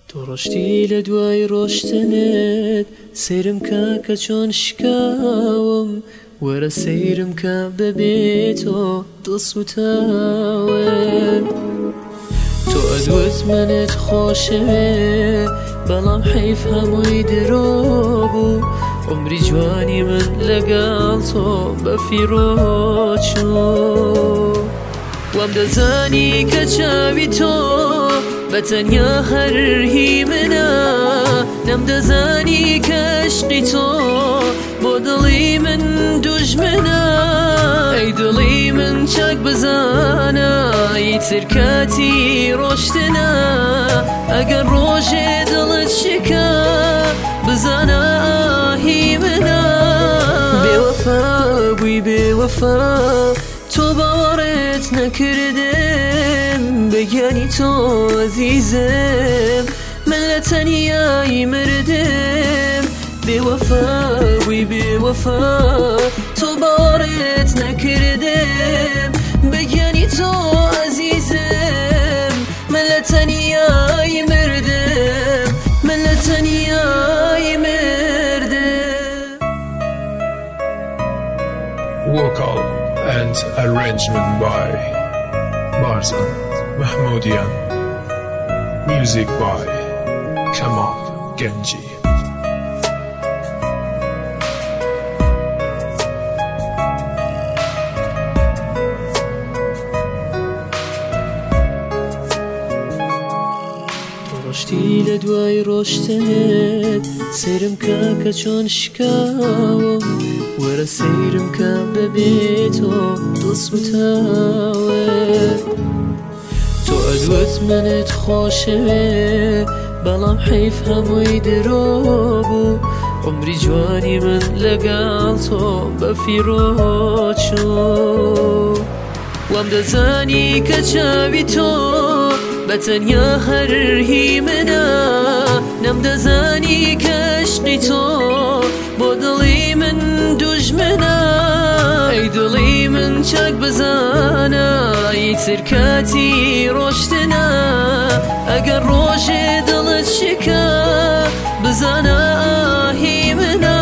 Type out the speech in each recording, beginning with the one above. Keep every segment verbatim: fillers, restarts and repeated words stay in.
تۆ ڕۆشتی لە دوای ڕۆشتنت سەیرم کە کە چۆن شکاوم وەرە سەیرم کە بەبێتۆ دڵسوتاوم تۆ ئەدوت منت خۆشەوێ بەڵام حەیف هەمووی درۆ بوو عمری جوانی من لەگەڵ تۆ بەفیڕۆ چوو وام دەزانی کە چاوی تۆ بەتەنیا هەرهی منە نەمدەزانی کە عشقی تۆ بۆ دڵی من دوژمنە ئەی دڵی من چاک بزانە ئیتر کاتی ڕۆشتنە ئەگەر ڕۆژێ دڵت شکا بزانە ئاهی منە بێوەفا بووی بێوەفا تۆ باوەڕێت نەکردم بەگیانی تۆ عەزیزم من لە تەنیایی مردم بێوەفا بووی بێوەفا تۆ باوەڕێت نەکردم بەگیانی تۆ عەزیزم من لە تەنیایی مردم من لە تەنیایی مردم. Vocal and arrangement by Barzan Mahmoudian. Music by Kamal Genji. ڕۆشتی لە دوای ڕۆشتنت سەیرم کە کە چۆن شکاوم وەرە سەیرم کە بەبێتۆ دڵسوتاوم تۆ ئەدوت منت خۆشەوێ بەڵام حەیف هەمووی درۆ بوو عمری جوانی من لەگەڵ تۆ بەفیڕۆ چوو وام دەزانی کە چاوی تۆ بەتەنیا هەرهی منە نەمدەزانی کە عشقی تۆ بۆ دڵی من دوژمنە ئەی دڵی من چاک بزانە ئیتر کاتی ڕۆشتنە ئەگەر ڕۆژێ دڵت شکا بزانە ئاهی منە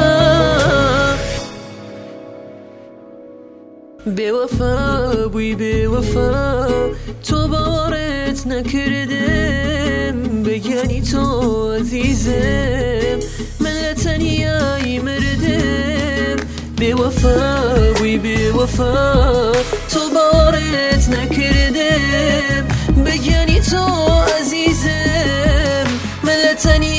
بێوەفا بووی بێوەفا تۆ باوەڕێت نەکردم بەگیانی تۆ عەزیزم من لە تەنیایی مردم بێوەفا بووی بێوەفا تۆ باوەڕێت نەکردم بەگیانی تۆ عەزیزم من لە تەنیایی